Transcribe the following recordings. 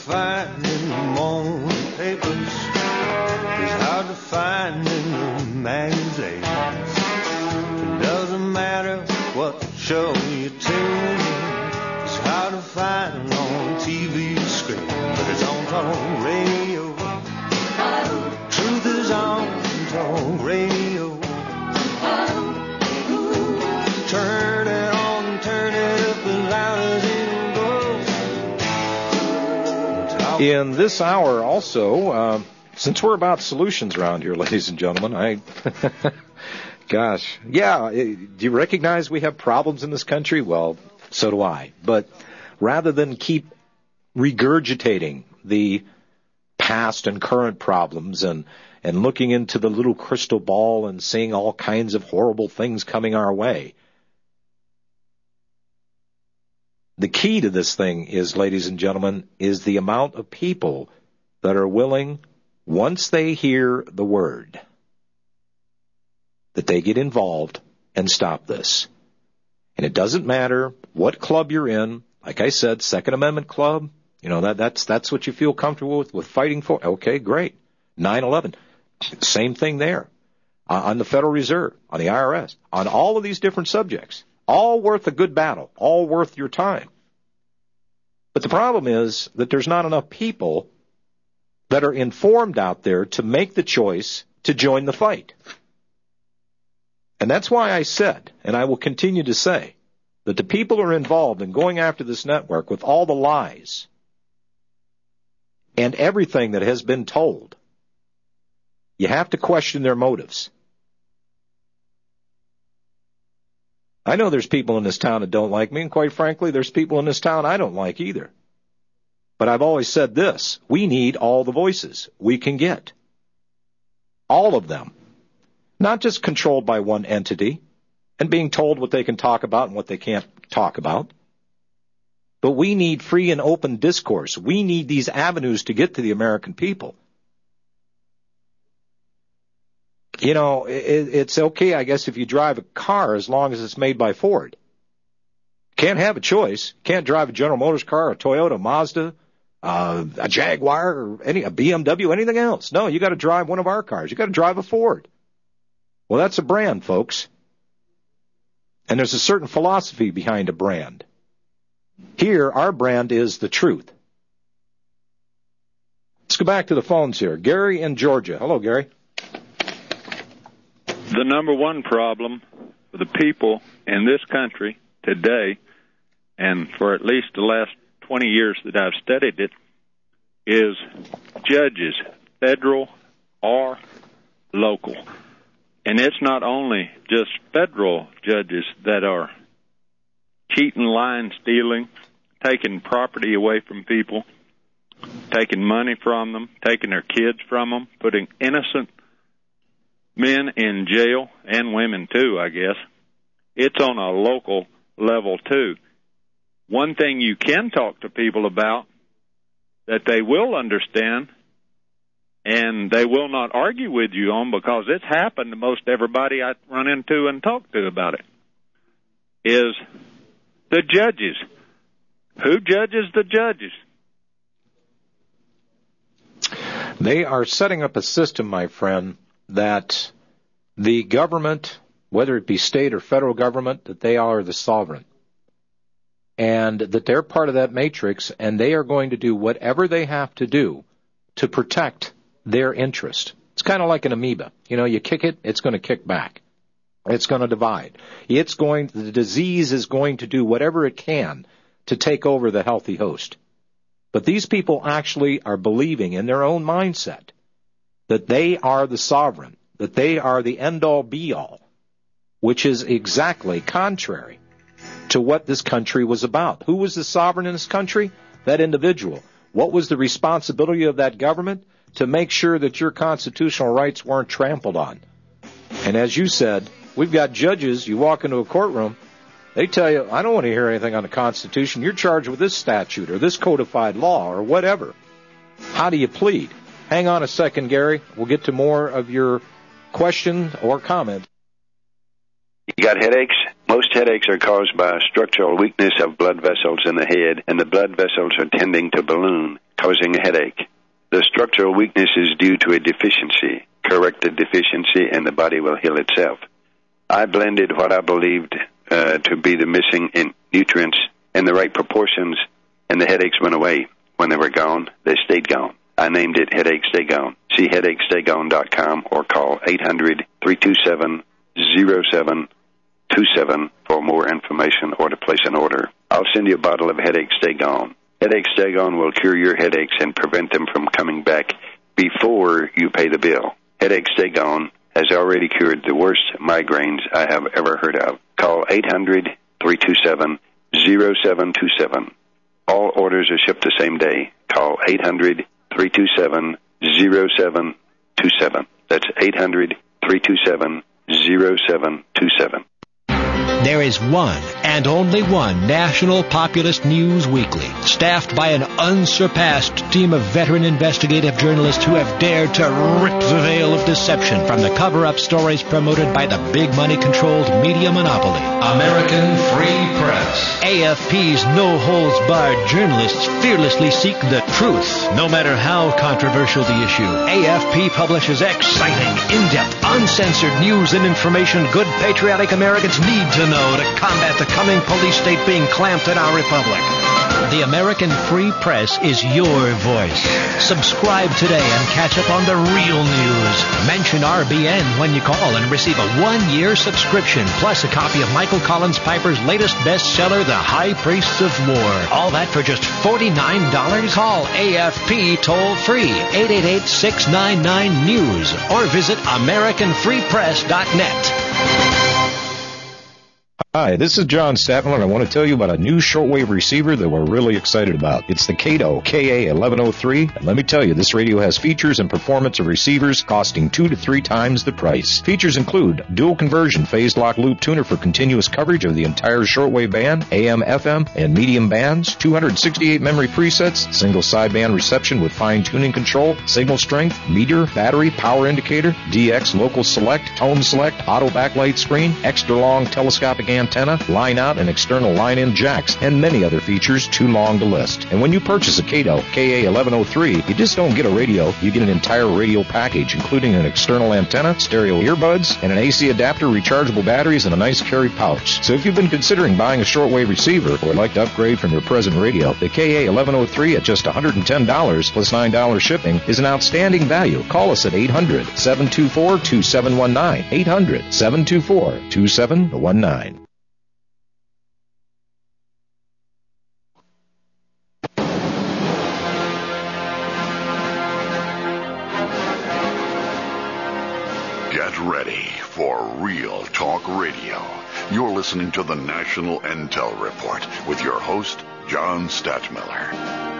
find in the morning papers. It's hard to find in the magazines. It doesn't matter what show you tune in. It's hard to find on TV screen, but it's on talk radio. Truth is on talk radio. Turn it on, turn it up as loud as it goes. In this hour also, since we're about solutions around here, ladies and gentlemen, do you recognize we have problems in this country? Well, so do I. But rather than keep regurgitating the past and current problems and looking into the little crystal ball and seeing all kinds of horrible things coming our way, the key to this thing is, ladies and gentlemen, is the amount of people that are willing, once they hear the word, that they get involved and stop this. And it doesn't matter what club you're in. Like I said, Second Amendment club, that's what you feel comfortable with fighting for. Okay, great. 9/11, same thing there. On the Federal Reserve, on the IRS, on all of these different subjects. All worth a good battle, all worth your time. But the problem is that there's not enough people that are informed out there to make the choice to join the fight. And that's why I said, and I will continue to say, that the people who are involved in going after this network with all the lies and everything that has been told, you have to question their motives. I know there's people in this town that don't like me, and quite frankly, there's people in this town I don't like either. But I've always said this: we need all the voices we can get. All of them. Not just controlled by one entity and being told what they can talk about and what they can't talk about. But we need free and open discourse. We need these avenues to get to the American people. It's okay, I guess, if you drive a car as long as it's made by Ford. Can't have a choice. Can't drive a General Motors car, a Toyota, Mazda, a Jaguar, or a BMW, anything else. No, you got to drive one of our cars. You got to drive a Ford. Well, that's a brand, folks. And there's a certain philosophy behind a brand. Here, our brand is the truth. Let's go back to the phones here. Gary in Georgia. Hello, Gary. The number one problem for the people in this country today, and for at least the last 20 years that I've studied it, is judges, federal or local. And it's not only just federal judges that are cheating, lying, stealing, taking property away from people, taking money from them, taking their kids from them, putting innocent men in jail, and women too, I guess. It's on a local level too. One thing you can talk to people about that they will understand and they will not argue with you on, because it's happened to most everybody I run into and talk to about it, is the judges. Who judges the judges? They are setting up a system, my friend, that the government, whether it be state or federal government, that they are the sovereign. And that they're part of that matrix, and they are going to do whatever they have to do to protect their interest. It's kind of like an amoeba. You kick it, it's going to kick back. It's going to divide. The disease is going to do whatever it can to take over the healthy host. But these people actually are believing in their own mindset that they are the sovereign, that they are the end-all, be-all, which is exactly contrary to what this country was about. Who was the sovereign in this country? That individual. What was the responsibility of that government? To make sure that your constitutional rights weren't trampled on. And as you said, we've got judges, you walk into a courtroom, they tell you, I don't want to hear anything on the Constitution. You're charged with this statute or this codified law or whatever. How do you plead? Hang on a second, Gary. We'll get to more of your question or comment. You got headaches? Most headaches are caused by a structural weakness of blood vessels in the head, and the blood vessels are tending to balloon, causing a headache. The structural weakness is due to a deficiency. Correct the deficiency, and the body will heal itself. I blended what I believed to be the missing nutrients in the right proportions, and the headaches went away. When they were gone, they stayed gone. I named it Headache Stay Gone. See headachestaygone.com or call 800-327-0727 for more information or to place an order. I'll send you a bottle of Headache Stay Gone. Headache Stay Gone will cure your headaches and prevent them from coming back before you pay the bill. Headache Stay Gone has already cured the worst migraines I have ever heard of. Call 800-327-0727. All orders are shipped the same day. Call 800-327-0727. That's 800-327-0727. There is one and only one national populist news weekly, staffed by an unsurpassed team of veteran investigative journalists who have dared to rip the veil of deception from the cover-up stories promoted by the big money-controlled media monopoly. American Free Press. AFP's no-holds-barred journalists fearlessly seek the truth, no matter how controversial the issue. AFP publishes exciting, in-depth, uncensored news and information good patriotic Americans need to know to combat the coming police state being clamped in our republic. The American Free Press is your voice. Subscribe today and catch up on the real news. Mention RBN when you call and receive a 1-year subscription, plus a copy of Michael Collins Piper's latest bestseller, The High Priests of War. All that for just $49? Call AFP toll-free, 888-699-NEWS, or visit AmericanFreePress.net. Hi, this is John Statmiller, and I want to tell you about a new shortwave receiver that we're really excited about. It's the Kato KA1103, and let me tell you, this radio has features and performance of receivers costing 2 to 3 times the price. Features include dual conversion phase lock loop tuner for continuous coverage of the entire shortwave band, AM, FM, and medium bands, 268 memory presets, single sideband reception with fine-tuning control, signal strength, meter, battery, power indicator, DX local select, tone select, auto backlight screen, extra long telescopic antenna, line-out and external line-in jacks, and many other features too long to list. And when you purchase a Kato KA1103, you just don't get a radio, you get an entire radio package, including an external antenna, stereo earbuds, and an AC adapter, rechargeable batteries, and a nice carry pouch. So if you've been considering buying a shortwave receiver or would like to upgrade from your present radio, the KA1103 at just $110 plus $9 shipping is an outstanding value. Call us at 800-724-2719, 800-724-2719. Get ready for Real Talk Radio. You're listening to the National Intel Report with your host, John Statmiller.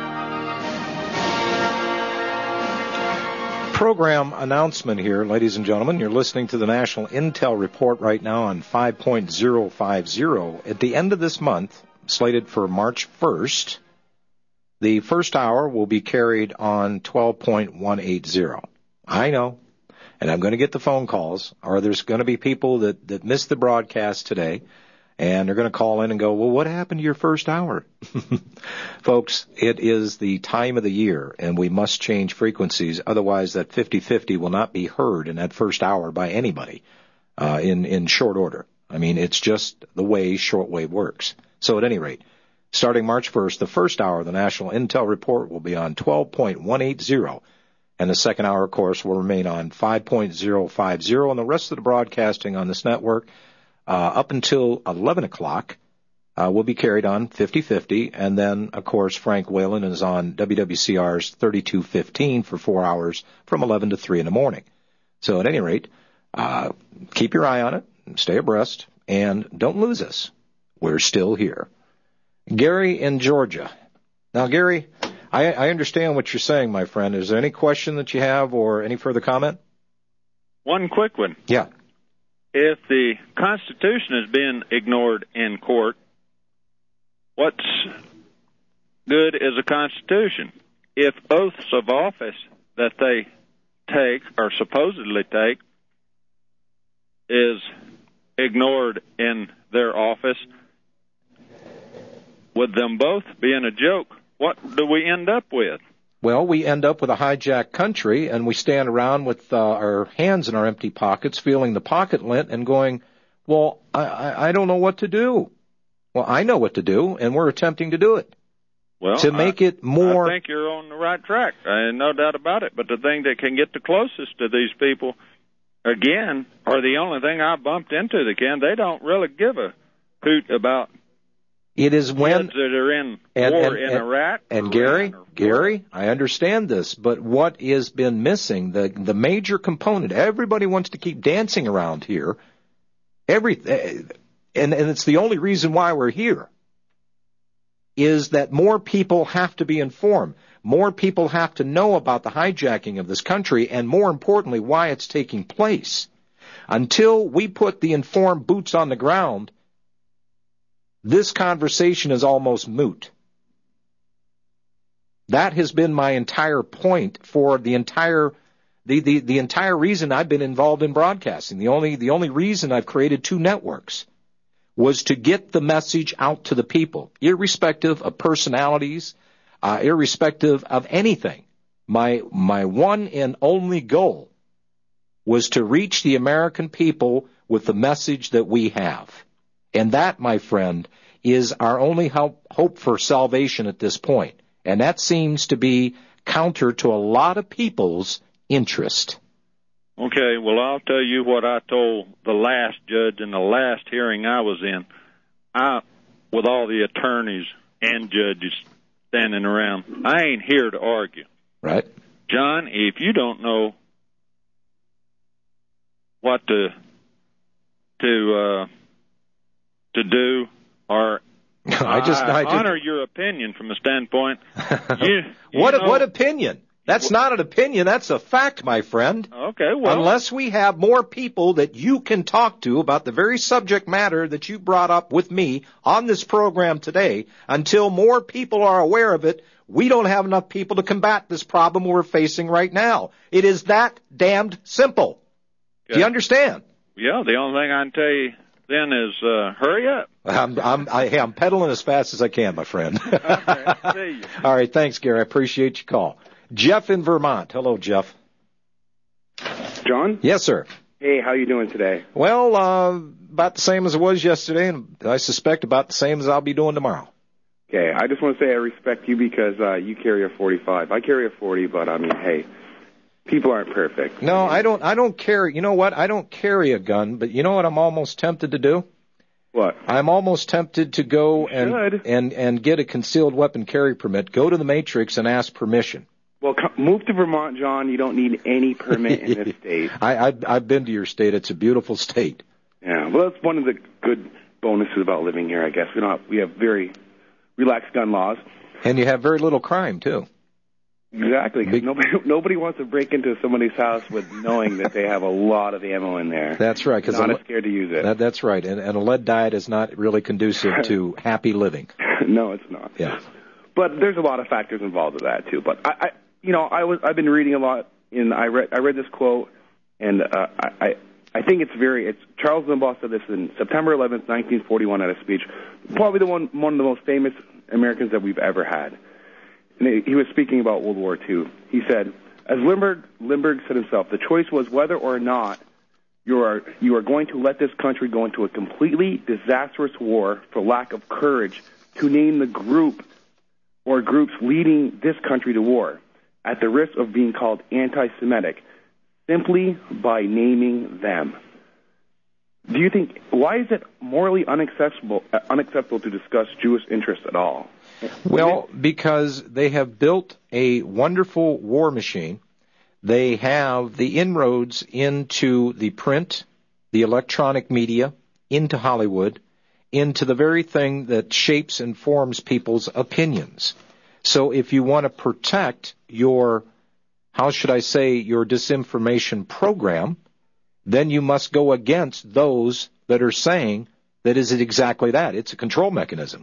Program announcement here, ladies and gentlemen. You're listening to the National Intel Report right now on 5.050. At the end of this month, slated for March 1st, the first hour will be carried on 12.180. I know. And I'm going to get the phone calls, or there's going to be people that missed the broadcast today, and they're going to call in and go, well, what happened to your first hour? Folks, it is the time of the year, and we must change frequencies. Otherwise, that 50-50 will not be heard in that first hour by anybody in short order. I mean, it's just the way shortwave works. So at any rate, starting March 1st, the first hour of the National Intel Report will be on 12.180. And the second hour, of course, will remain on 5.050, and the rest of the broadcasting on this network up until 11 o'clock will be carried on 50-50, and then, of course, Frank Whalen is on WWCR's 3215 for 4 hours from 11 to 3 in the morning. So at any rate, keep your eye on it, stay abreast, and don't lose us. We're still here. Gary in Georgia. Now, Gary, I understand what you're saying, my friend. Is there any question that you have or any further comment? One quick one. Yeah. If the Constitution is being ignored in court, what's good is a Constitution? If oaths of office that they take or supposedly take is ignored in their office, with them both being a joke, what do we end up with? Well, we end up with a hijacked country, and we stand around with our hands in our empty pockets, feeling the pocket lint and going, well, I don't know what to do. Well, I know what to do, and we're attempting to do it. Well, to make it more... I think you're on the right track. No doubt about it. But the thing that can get the closest to these people, again, or the only thing I bumped into that can, they don't really give a hoot about it is when kids that are in war in Iraq. And Gary, I understand this, but what has been missing, the major component, everybody wants to keep dancing around here, and it's the only reason why we're here, is that more people have to be informed. More people have to know about the hijacking of this country, and more importantly, why it's taking place. Until we put the informed boots on the ground, this conversation is almost moot. That has been my entire point for the entire reason I've been involved in broadcasting. The only reason I've created 2 networks was to get the message out to the people, irrespective of personalities, irrespective of anything. My one and only goal was to reach the American people with the message that we have. And that, my friend, is our only hope for salvation at this point. And that seems to be counter to a lot of people's interest. Okay, well, I'll tell you what I told the last judge in the last hearing I was in. With all the attorneys and judges standing around, I ain't here to argue. Right. John, if you don't know what to do, or I honor your opinion from a standpoint. What opinion? That's not an opinion. That's a fact, my friend. Okay, well. Unless we have more people that you can talk to about the very subject matter that you brought up with me on this program today, until more people are aware of it, we don't have enough people to combat this problem we're facing right now. It is that damned simple. Okay. Do you understand? Yeah, the only thing I can tell you then is hurry up. I'm pedaling as fast as I can, my friend. Okay, see you. All right, thanks, Gary. I appreciate your call. Jeff in Vermont. Hello, Jeff. John? Yes, sir. Hey, how you doing today? Well, about the same as it was yesterday, and I suspect about the same as I'll be doing tomorrow. Okay, I just want to say I respect you because you carry a 45. I carry a 40, but I mean, hey, people aren't perfect. No, I don't carry. You know what? I don't carry a gun, but you know what I'm almost tempted to do? What? I'm almost tempted to go and get a concealed weapon carry permit, go to the Matrix and ask permission. Well, move to Vermont, John. You don't need any permit in this state. I've been to your state. It's a beautiful state. Yeah, well, that's one of the good bonuses about living here, I guess. We have very relaxed gun laws. And you have very little crime, too. Exactly. Nobody wants to break into somebody's house with knowing that they have a lot of ammo in there. That's right. Because I'm not scared to use it. That's right. And a lead diet is not really conducive to happy living. No, it's not. Yeah. But there's a lot of factors involved with that, too. But I've been reading a lot, and I read this quote, and I think it's Charles Limbaugh said this in September 11th, 1941 at a speech, probably one of the most famous Americans that we've ever had. And he was speaking about World War II. He said, as Lindbergh said himself, the choice was whether or not you are going to let this country go into a completely disastrous war for lack of courage to name the group or groups leading this country to war, at the risk of being called anti-Semitic, simply by naming them. Do you think, why is it morally unacceptable to discuss Jewish interests at all? Well, because they have built a wonderful war machine. They have the inroads into the print, the electronic media, into Hollywood, into the very thing that shapes and forms people's opinions. So if you want to protect your disinformation program, then you must go against those that are saying that is it exactly that. It's a control mechanism.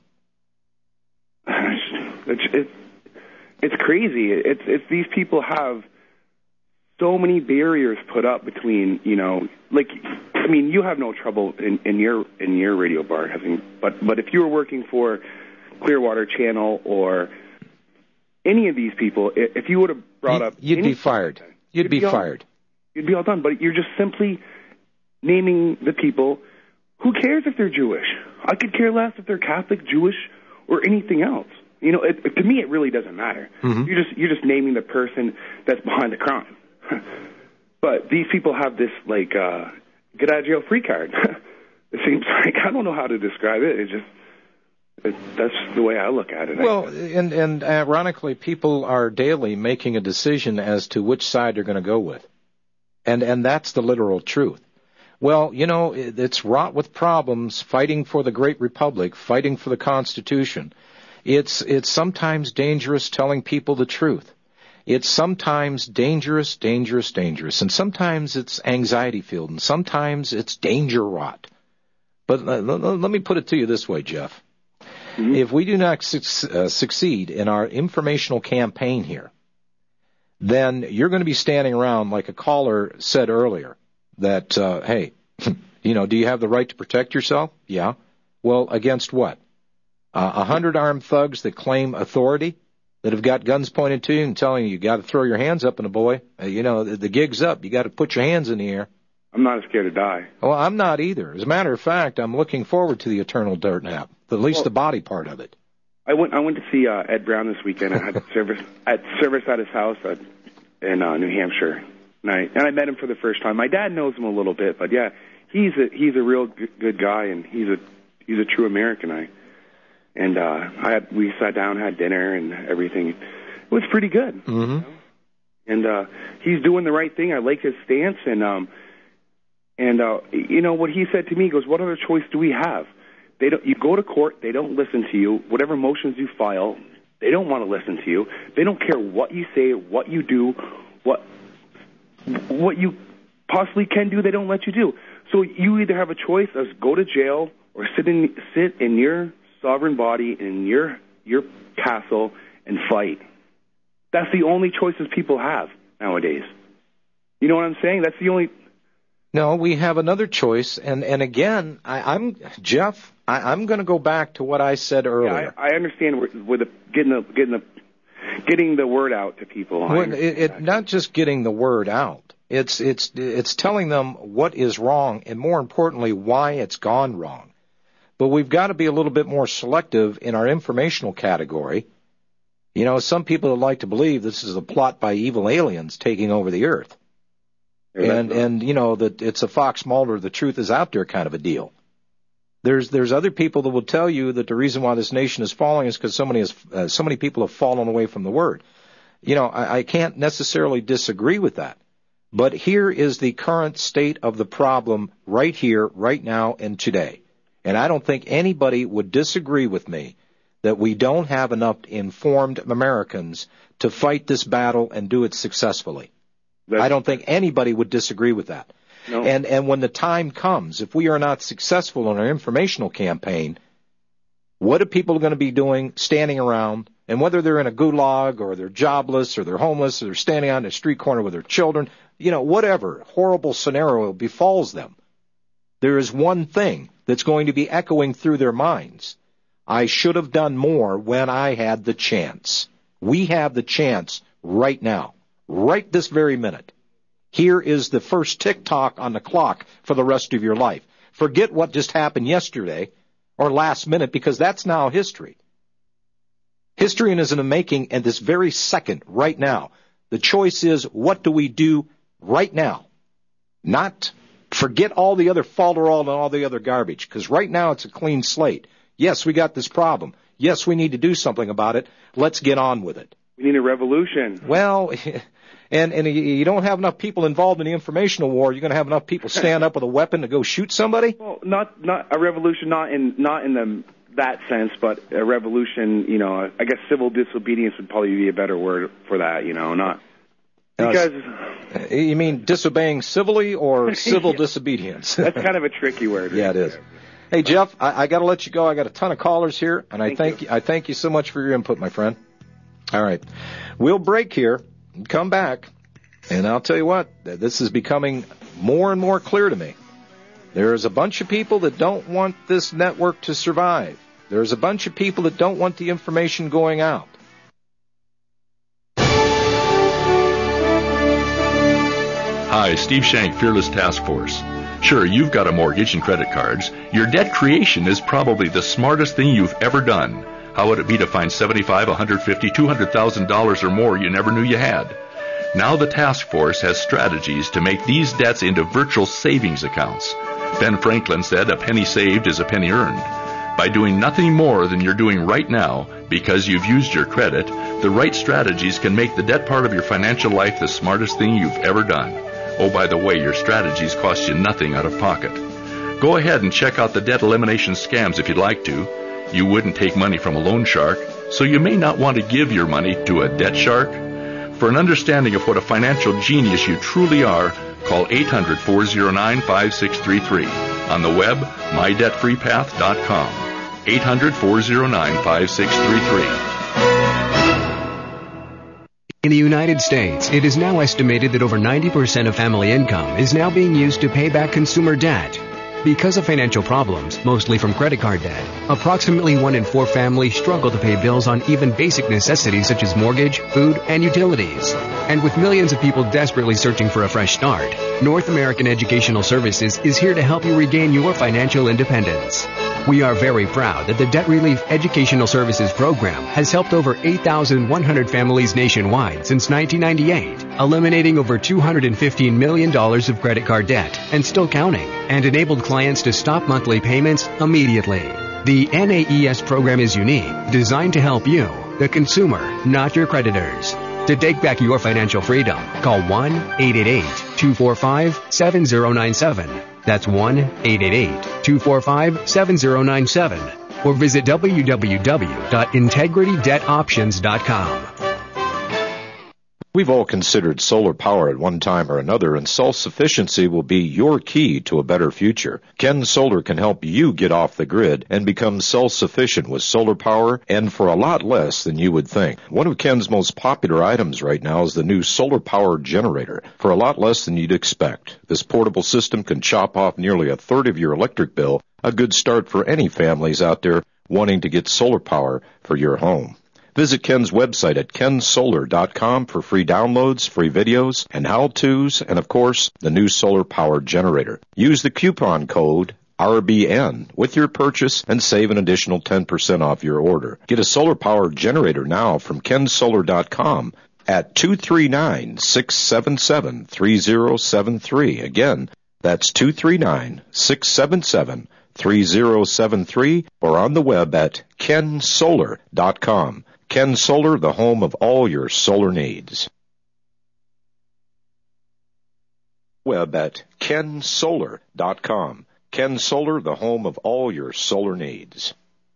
It's crazy. It's these people have so many barriers put up between, like I mean, you have no trouble in your radio bar having, but if you were working for Clearwater Channel or any of these people, if you would have brought up, you'd be fired. You'd be fired. You'd be all done. But you're just simply naming the people. Who cares if they're Jewish? I could care less if they're Catholic, Jewish, or anything else. You know, to me, it really doesn't matter. Mm-hmm. You're just naming the person that's behind the crime. But these people have this like get out of jail free card. It seems like, I don't know how to describe it. That's the way I look at it. Well, and ironically, people are daily making a decision as to which side they're going to go with, and that's the literal truth. Well, you know, it's wrought with problems, fighting for the great republic, fighting for the Constitution. It's sometimes dangerous telling people the truth. It's sometimes dangerous, and sometimes it's anxiety-filled, and sometimes it's danger-wrought. But let me put it to you this way, Jeff. Mm-hmm. If we do not succeed in our informational campaign here, then you're going to be standing around like a caller said earlier, that, hey, you know, do you have the right to protect yourself? Yeah. Well, against what? 100 armed thugs that claim authority, that have got guns pointed to you and telling you got to throw your hands up, and boy, you know, the gig's up. You got to put your hands in the air. I'm not scared to die. Well, I'm not either. As a matter of fact, I'm looking forward to the eternal dirt nap, at least the body part of it. I went to see Ed Brown this weekend. I had service at his house in New Hampshire. And I met him for the first time. My dad knows him a little bit, but yeah, he's a real good guy, and he's a true American. We sat down, had dinner, and everything. It was pretty good. Mm-hmm. You know? And he's doing the right thing. I like his stance, and you know what he said to me? He goes, "What other choice do we have? You go to court, they don't listen to you. Whatever motions you file, they don't want to listen to you. They don't care what you say, what you do, what you possibly can do, they don't let you do. So you either have a choice of go to jail or sit in your sovereign body in your castle and fight. That's the only choices people have nowadays. You know what I'm saying? That's the only. No, we have another choice, and again, I'm Jeff. I'm going to go back to what I said earlier. Yeah, I understand with getting the word out to people. Not just getting the word out. It's telling them what is wrong, and more importantly, why it's gone wrong. But we've got to be a little bit more selective in our informational category. You know, some people would like to believe this is a plot by evil aliens taking over the earth. And you know, that it's a Fox Mulder, the truth is out there kind of a deal. There's other people that will tell you that the reason why this nation is falling is because so many people have fallen away from the Word. You know, I can't necessarily disagree with that. But here is the current state of the problem right here, right now, and today. And I don't think anybody would disagree with me that we don't have enough informed Americans to fight this battle and do it successfully. I don't think anybody would disagree with that. No. And when the time comes, if we are not successful in our informational campaign, what are people going to be doing, standing around, and whether they're in a gulag or they're jobless or they're homeless or they're standing on a street corner with their children, you know, whatever horrible scenario befalls them, there is one thing that's going to be echoing through their minds. I should have done more when I had the chance. We have the chance right now, right this very minute. Here is the first tick-tock on the clock for the rest of your life. Forget what just happened yesterday or last minute, because that's now history. History is in the making at this very second, right now. The choice is, what do we do right now? Not forget all the other falderall and all the other garbage, because right now it's a clean slate. Yes, we got this problem. Yes, we need to do something about it. Let's get on with it. We need a revolution. Well, and you don't have enough people involved in the informational war. You're going to have enough people stand up with a weapon to go shoot somebody? Well, not a revolution, not in that sense, but a revolution. You know, I guess civil disobedience would probably be a better word for that. You know, not because. You mean disobeying civilly or civil disobedience? That's kind of a tricky word. Yeah, it is. Hey, Jeff, I got to let you go. I got a ton of callers here, and I thank you so much for your input, my friend. All right. We'll break here and come back, and I'll tell you what, this is becoming more and more clear to me. There's a bunch of people that don't want this network to survive. There's a bunch of people that don't want the information going out. Hi, Steve Shank, Fearless Task Force. Sure, you've got a mortgage and credit cards. Your debt creation is probably the smartest thing you've ever done. How would it be to find $75,000, $150,000, $200,000 or more you never knew you had? Now the task force has strategies to make these debts into virtual savings accounts. Ben Franklin said a penny saved is a penny earned. By doing nothing more than you're doing right now because you've used your credit, the right strategies can make the debt part of your financial life the smartest thing you've ever done. Oh, by the way, your strategies cost you nothing out of pocket. Go ahead and check out the debt elimination scams if you'd like to. You wouldn't take money from a loan shark, so you may not want to give your money to a debt shark. For an understanding of what a financial genius you truly are, call 800-409-5633. On the web, mydebtfreepath.com. 800-409-5633. In the United States, it is now estimated that over 90% of family income is now being used to pay back consumer debt. Because of financial problems, mostly from credit card debt, approximately 1 in 4 families struggle to pay bills on even basic necessities such as mortgage, food, and utilities. And with millions of people desperately searching for a fresh start, North American Educational Services is here to help you regain your financial independence. We are very proud that the Debt Relief Educational Services Program has helped over 8,100 families nationwide since 1998, eliminating over $215 million of credit card debt and still counting, and enabled clients to stop monthly payments immediately. The NAES program is unique, designed to help you, the consumer, not your creditors. To take back your financial freedom, call 1-888-245-7097. That's 1-888-245-7097. Or visit www.integritydebtoptions.com. We've all considered solar power at one time or another, and self-sufficiency will be your key to a better future. Ken Solar can help you get off the grid and become self-sufficient with solar power, and for a lot less than you would think. One of Ken's most popular items right now is the new solar power generator, for a lot less than you'd expect. This portable system can chop off nearly a third of your electric bill, a good start for any families out there wanting to get solar power for your home. Visit Ken's website at kensolar.com for free downloads, free videos, and how-tos, and of course, the new solar power generator. Use the coupon code RBN with your purchase and save an additional 10% off your order. Get a solar power generator now from kensolar.com at 239-677-3073. Again, that's 239-677-3073, or on the web at kensolar.com. Ken Solar, the home of all your solar needs. Web at kensolar.com. Ken Solar, the home of all your solar needs.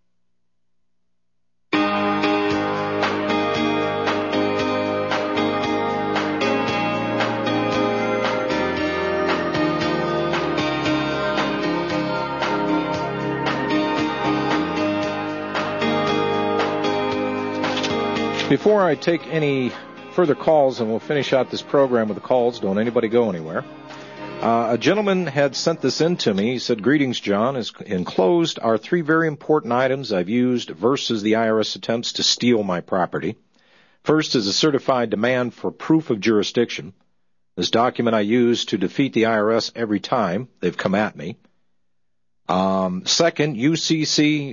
Before I take any further calls, and we'll finish out this program with the calls, don't anybody go anywhere. A gentleman had sent this in to me. He said, "Greetings, John. As enclosed are 3 very important items I've used versus the IRS attempts to steal my property. First is a certified demand for proof of jurisdiction. This document I use to defeat the IRS every time they've come at me. Second, UCC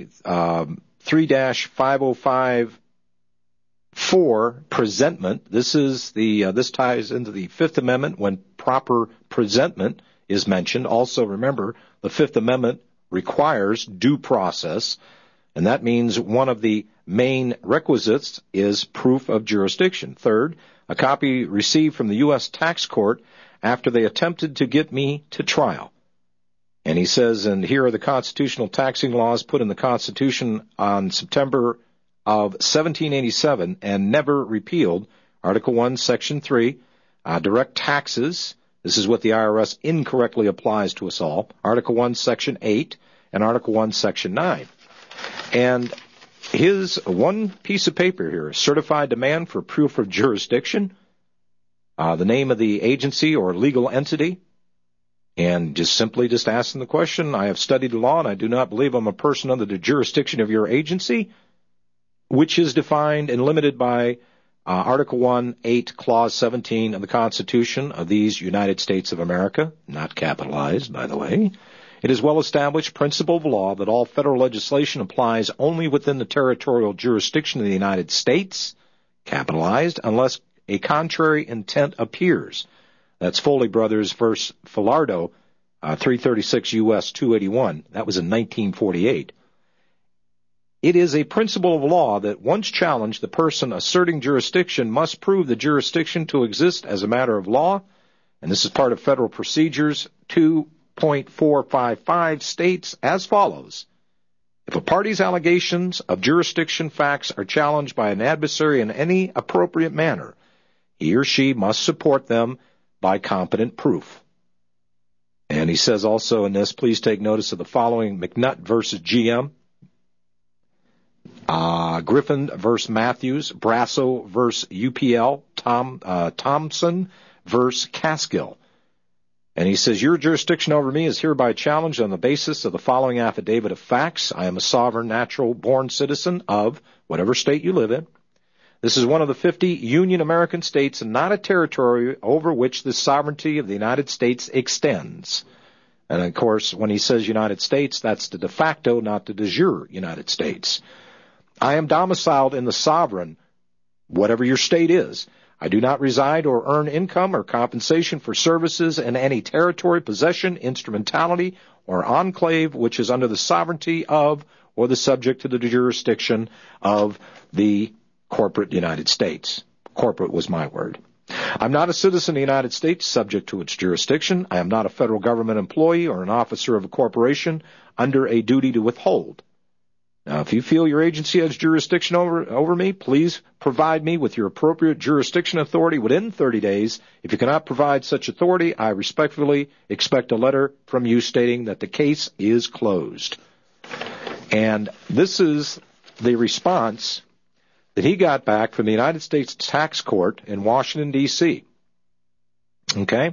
3-505 4, presentment. This ties into the Fifth Amendment when proper presentment is mentioned. Also, remember, the Fifth Amendment requires due process, and that means one of the main requisites is proof of jurisdiction. Third, a copy received from the U.S. tax court after they attempted to get me to trial." And he says, and here are the constitutional taxing laws put in the Constitution on September of 1787 and never repealed. Article 1, Section 3, direct taxes. This is what the IRS incorrectly applies to us all. Article 1, Section 8, and Article 1, Section 9. And his one piece of paper here, certified demand for proof of jurisdiction, the name of the agency or legal entity, And just asking the question, I have studied the law and I do not believe I'm a person under the jurisdiction of your agency, which is defined and limited by Article 1, 8, Clause 17 of the Constitution of these United States of America, not capitalized, by the way. It is well-established principle of law that all federal legislation applies only within the territorial jurisdiction of the United States, capitalized, unless a contrary intent appears. That's Foley Brothers versus Filardo, 336 U.S. 281. That was in 1948. It is a principle of law that once challenged, the person asserting jurisdiction must prove the jurisdiction to exist as a matter of law, and this is part of Federal Procedures 2.455 states as follows. If a party's allegations of jurisdiction facts are challenged by an adversary in any appropriate manner, he or she must support them by competent proof. And he says also in this, please take notice of the following: McNutt versus GM, Griffin versus Matthews, Brasso versus UPL, Thompson versus Caskill. And he says, your jurisdiction over me is hereby challenged on the basis of the following affidavit of facts. I am a sovereign, natural-born citizen of whatever state you live in. This is one of the 50 Union American states and not a territory over which the sovereignty of the United States extends. And, of course, when he says United States, that's the de facto, not the de jure United States. I am domiciled in the sovereign, whatever your state is. I do not reside or earn income or compensation for services in any territory, possession, instrumentality, or enclave which is under the sovereignty of or the subject to the jurisdiction of the corporate United States. Corporate was my word. I'm not a citizen of the United States subject to its jurisdiction. I am not a federal government employee or an officer of a corporation under a duty to withhold. Now, if you feel your agency has jurisdiction over me, please provide me with your appropriate jurisdiction authority within 30 days. If you cannot provide such authority, I respectfully expect a letter from you stating that the case is closed. And this is the response that he got back from the United States Tax Court in Washington, D.C. Okay?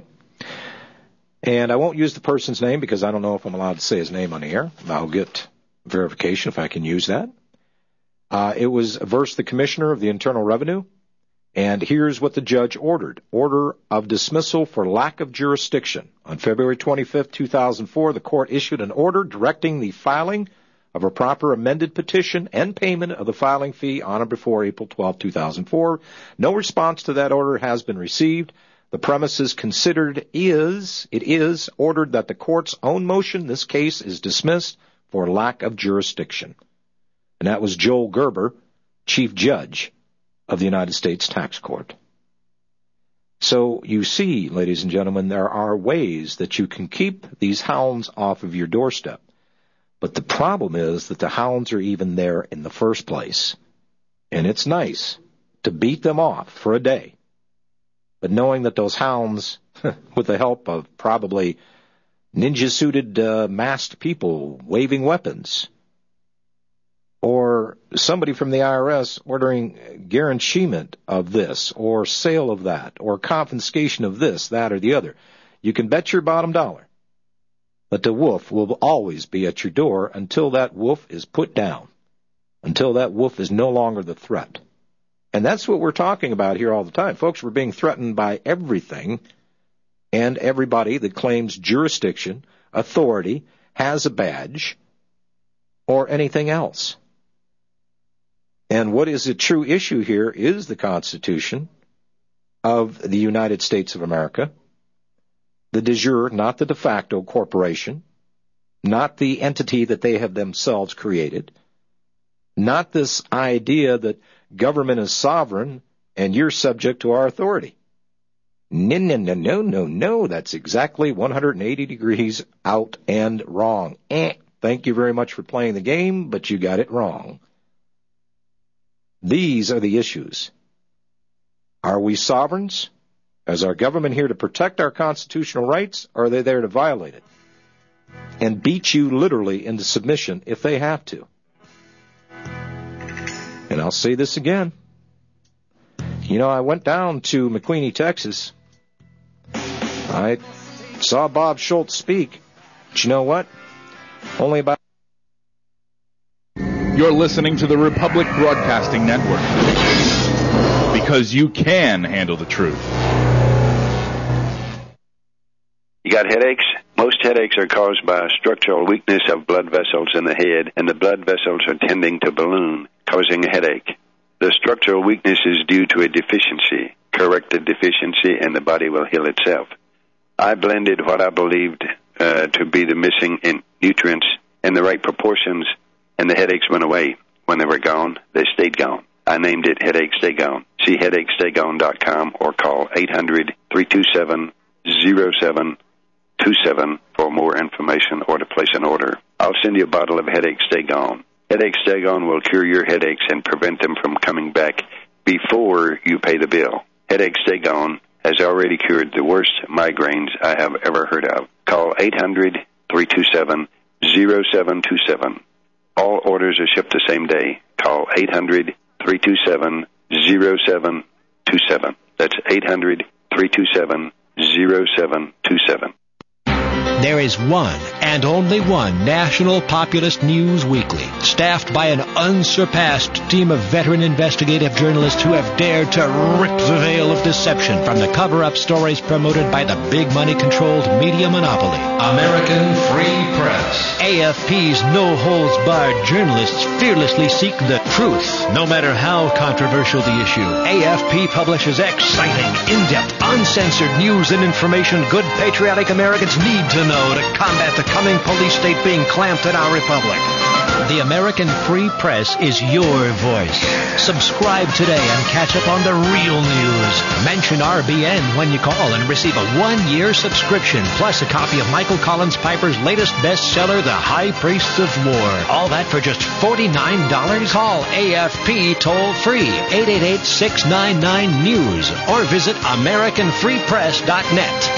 And I won't use the person's name because I don't know if I'm allowed to say his name on the air. I'll get verification if I can use that. It was versus the Commissioner of the Internal Revenue, and here's what the judge ordered. Order of dismissal for lack of jurisdiction. On February 25, 2004, the court issued an order directing the filing of a proper amended petition and payment of the filing fee on or before April 12, 2004. No response to that order has been received. The premise is considered it is ordered that the court's own motion, this case, is dismissed for lack of jurisdiction. And that was Joel Gerber, Chief Judge of the United States Tax Court. So you see, ladies and gentlemen, there are ways that you can keep these hounds off of your doorstep. But the problem is that the hounds are even there in the first place. And it's nice to beat them off for a day. But knowing that those hounds, with the help of probably ninja-suited masked people waving weapons, or somebody from the IRS ordering guaranteement of this, or sale of that, or confiscation of this, that, or the other, you can bet your bottom dollar that the wolf will always be at your door until that wolf is put down, until that wolf is no longer the threat. And that's what we're talking about here all the time. Folks, we're being threatened by everything and everybody that claims jurisdiction, authority, has a badge, or anything else. And what is the true issue here is the Constitution of the United States of America, the de jure, not the de facto corporation, not the entity that they have themselves created, not this idea that government is sovereign and you're subject to our authority. No, that's exactly 180 degrees out and wrong. Thank you very much for playing the game, but you got it wrong. These are the issues. Are we sovereigns? Is our government here to protect our constitutional rights, or are they there to violate it? And beat you literally into submission if they have to. And I'll say this again. You know, I went down to McQueenie, Texas. I Saw Bob Schultz speak. But you know what? Only about... You're listening to the Republic Broadcasting Network. Because you can handle the truth. You got headaches? Most headaches are caused by a structural weakness of blood vessels in the head, and the blood vessels are tending to balloon, causing a headache. The structural weakness is due to a deficiency. Correct the deficiency, and the body will heal itself. I blended what I believed to be the missing nutrients in the right proportions, and the headaches went away. When they were gone, they stayed gone. I named it Headache Stay Gone. See headachestay-gone.com or call 800-327-0727 for more information or to place an order. I'll send you a bottle of Headache Stay Gone. Headache Stay Gone will cure your headaches and prevent them from coming back before you pay the bill. Headache Stay Gone has already cured the worst migraines I have ever heard of. Call 800-327-0727. All orders are shipped the same day. Call 800-327-0727. That's 800-327-0727. There is one and only one national populist news weekly, staffed by an unsurpassed team of veteran investigative journalists who have dared to rip the veil of deception from the cover-up stories promoted by the big money-controlled media monopoly. American Free Press. AFP's no-holds-barred journalists fearlessly seek the truth, no matter how controversial the issue. AFP publishes exciting, in-depth, uncensored news and information good patriotic Americans need to know to combat the coming police state being clamped in our republic. The American Free Press is your voice. Subscribe today and catch up on the real news. Mention RBN when you call and receive a 1-year subscription, plus a copy of Michael Collins Piper's latest bestseller, The High Priests of War. All that for just $49? Call AFP toll-free, 888-699-NEWS, or visit AmericanFreePress.net.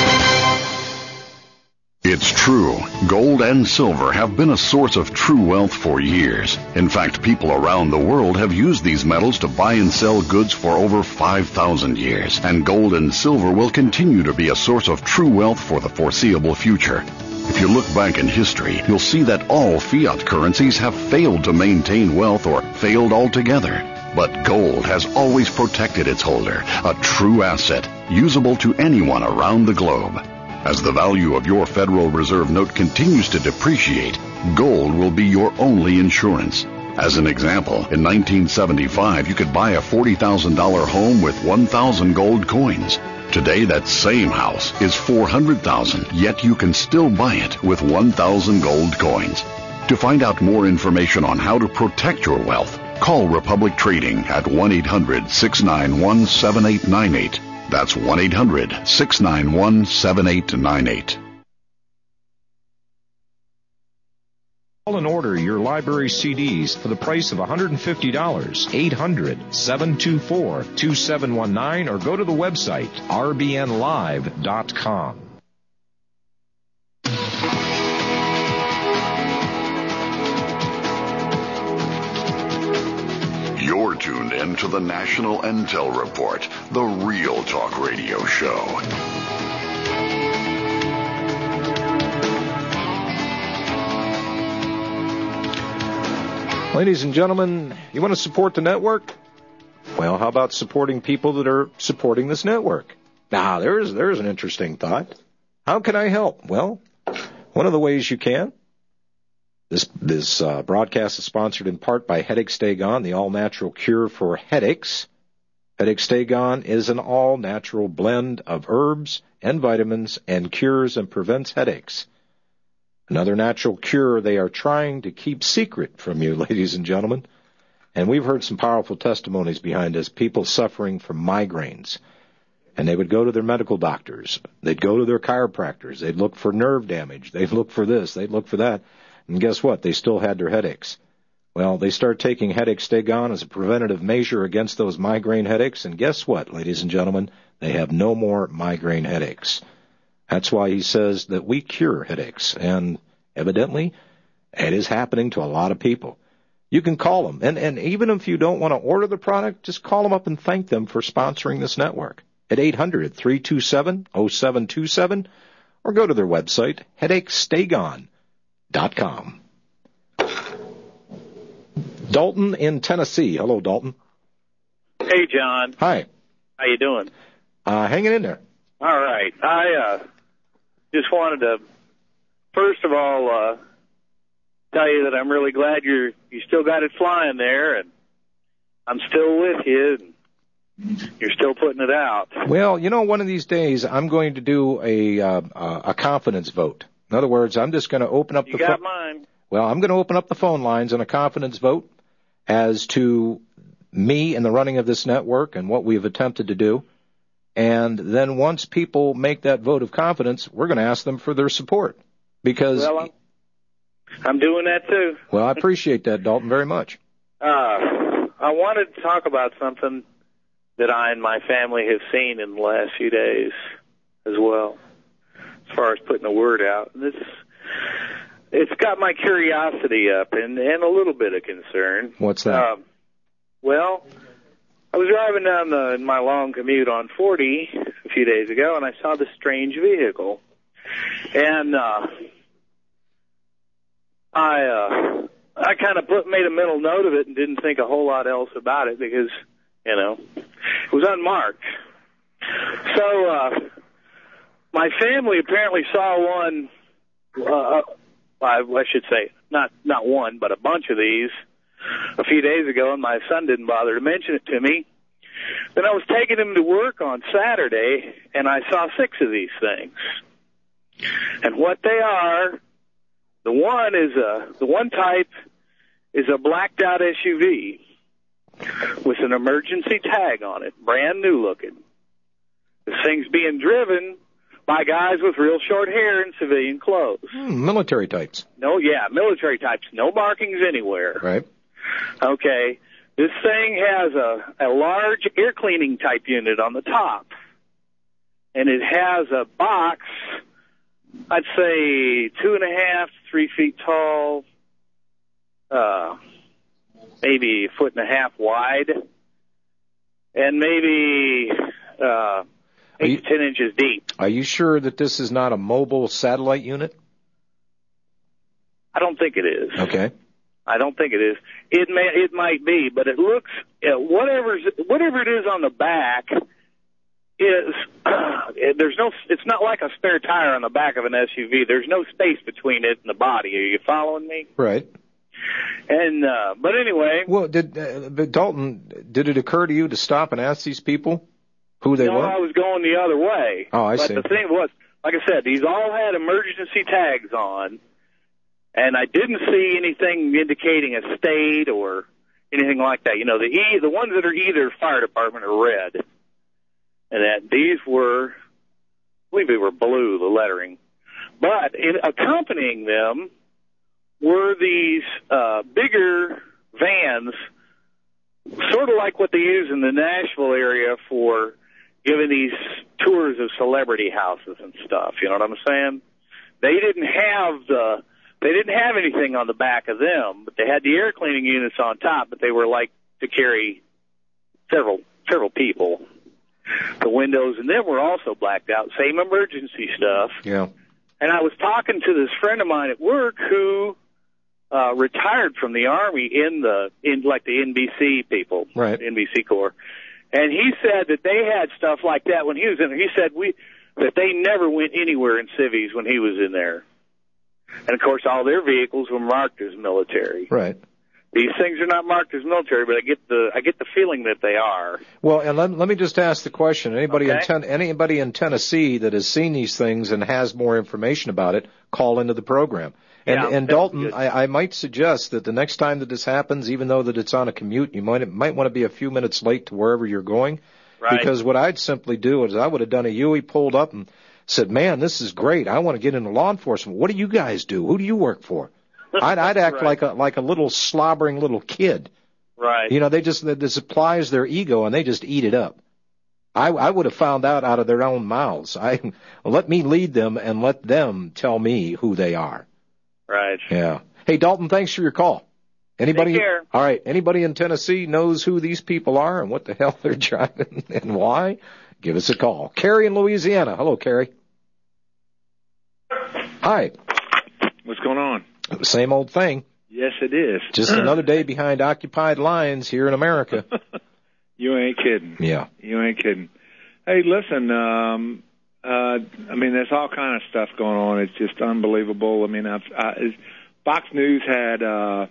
It's true. Gold and silver have been a source of true wealth for years. In fact, people around the world have used these metals to buy and sell goods for over 5,000 years. And gold and silver will continue to be a source of true wealth for the foreseeable future. If you look back in history, you'll see that all fiat currencies have failed to maintain wealth or failed altogether. But gold has always protected its holder, a true asset, usable to anyone around the globe. As the value of your Federal Reserve note continues to depreciate, gold will be your only insurance. As an example, in 1975, you could buy a $40,000 home with 1,000 gold coins. Today, that same house is $400,000, yet you can still buy it with 1,000 gold coins. To find out more information on how to protect your wealth, call Republic Trading at 1-800-691-7898. That's 1-800-691-7898. Call and order your library CDs for the price of $150. 800-724-2719 or go to the website rbnlive.com. You're tuned in to the National Intel Report, the Real Talk Radio Show. Ladies and gentlemen, you want to support the network? Well, how about supporting people that are supporting this network? Now, there's an interesting thought. How can I help? Well, one of the ways you can. This broadcast is sponsored in part by Headache Stay Gone, the all-natural cure for headaches. Headache Stay Gone is an all-natural blend of herbs and vitamins and cures and prevents headaches. Another natural cure they are trying to keep secret from you, ladies and gentlemen. And we've heard some powerful testimonies behind this, people suffering from migraines. And they would go to their medical doctors. They'd go to their chiropractors. They'd look for nerve damage. They'd look for this. They'd look for that. And guess what? They still had their headaches. Well, they start taking Headache Stay Gone as a preventative measure against those migraine headaches. And guess what, ladies and gentlemen? They have no more migraine headaches. That's why he says that we cure headaches. And evidently, it is happening to a lot of people. You can call them. And even if you don't want to order the product, just call them up and thank them for sponsoring this network at 800-327-0727. or go to their website, headachestaygon.com. Dalton in Tennessee. Hello, Dalton. Hey, John. Hi. How you doing? Hanging in there. All right. I just wanted to, first of all, tell you that I'm really glad you still got it flying there, and I'm still with you, and you're still putting it out. Well, one of these days I'm going to do a confidence vote. In other words, I'm just going to open up You got mine. Well, I'm going to open up the phone lines on a confidence vote as to me and the running of this network and what we've attempted to do. And then once people make that vote of confidence, we're going to ask them for their support. Because Well, I'm doing that too. Well, I appreciate that, Dalton, very much. I wanted to talk about something that I and my family have seen in the last few days as well, as far as putting the word out. It's got my curiosity up and a little bit of concern. What's that? Well, I was driving down my long commute on 40 a few days ago, and I saw this strange vehicle. And I kind of made a mental note of it and didn't think a whole lot else about it because, it was unmarked. So my family apparently saw one, I should say, not one, but a bunch of these a few days ago, and my son didn't bother to mention it to me. Then I was taking him to work on Saturday, and I saw 6 of these things. And what they are, the one type is a blacked out SUV with an emergency tag on it, brand new looking. This thing's being driven by guys with real short hair and civilian clothes. Military types. Military types. No markings anywhere. Right. Okay. This thing has a large air cleaning type unit on the top. And it has a box, I'd say 2.5, 3 feet tall, maybe 1.5 feet wide, and maybe 8 to 10 inches deep. Are you sure that this is not a mobile satellite unit? I don't think it is. Okay. I don't think it is. It might be, but it looks whatever it is on the back is it's not like a spare tire on the back of an SUV. There's no space between it and the body. Are you following me? Right. And but anyway. Well, but Dalton, did it occur to you to stop and ask these people who they were? No, I was going the other way. Oh, I see. But the thing was, like I said, these all had emergency tags on, and I didn't see anything indicating a state or anything like that. The ones that are either fire department or red, and that these were, I believe they were blue, the lettering. But accompanying them were these bigger vans, sort of like what they use in the Nashville area for giving these tours of celebrity houses and stuff. You know what I'm saying? They didn't have anything on the back of them, but they had the air cleaning units on top, but they were like to carry several people. The windows in them were also blacked out, same emergency stuff. Yeah. And I was talking to this friend of mine at work who retired from the Army in like the NBC people, right? NBC Corps, and he said that they had stuff like that when he was in there. He said that they never went anywhere in civvies when he was in there, and of course all their vehicles were marked as military. Right. These things are not marked as military, but I get the feeling that they are. Well, and let me just ask the question: anybody okay. in Tennessee that has seen these things and has more information about it, call into the program. And Dalton, I might suggest that the next time that this happens, even though that it's on a commute, you might want to be a few minutes late to wherever you're going. Right. Because what I'd simply do is I would have done a UE, pulled up and said, "Man, this is great. I want to get into law enforcement. What do you guys do? Who do you work for?" I'd act right. like a little slobbering little kid. Right. This applies their ego and they just eat it up. I would have found out of their own mouths. Let me lead them and let them tell me who they are. Right. Yeah. Hey, Dalton, thanks for your call. Anybody? Take care. All right. Anybody in Tennessee knows who these people are and what the hell they're driving and why? Give us a call. Carrie in Louisiana. Hello, Carrie. Hi. What's going on? Same old thing. Yes, it is. Just another day behind occupied lines here in America. You ain't kidding. Yeah. You ain't kidding. Hey, listen, I mean, there's all kind of stuff going on. It's just unbelievable. I mean, Fox News had an